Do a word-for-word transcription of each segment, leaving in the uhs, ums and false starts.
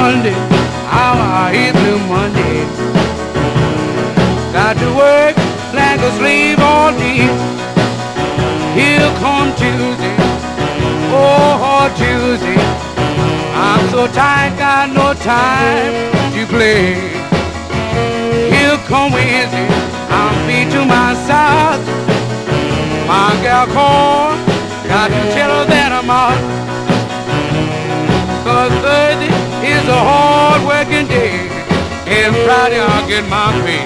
Sunday, how I hate Blue Monday. Got to work like a slave all day. Here come Tuesday, oh Tuesday. I'm so tired, got no time to play. Here come Wednesday, I'm beat to my side. My gal called, got to tell her that I'm out. Cause Thursday is a hard working day, and Friday I'll get my pay.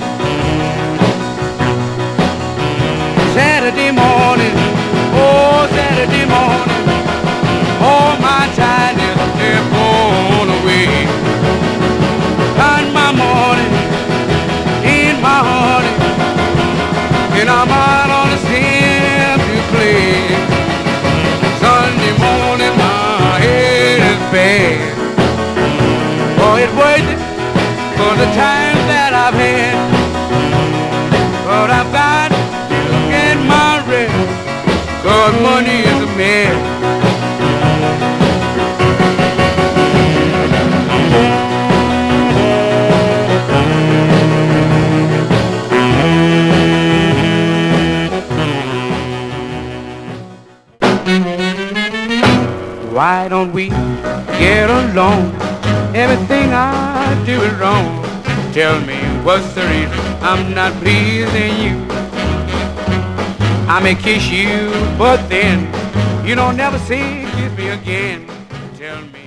Saturday morning, oh Saturday morning, all my tiredness they're blown away. And my morning, in my honey, and I'm out on the stand to play. Sunday morning, my head is bad. Oh, it's worth it for the times that I've had. But I've got to get my rest, cause money is a man. Why don't we get along? Everything I do is wrong. Tell me what's the reason I'm not pleasing you? I may kiss you, but then you don't never say kiss me again. Tell me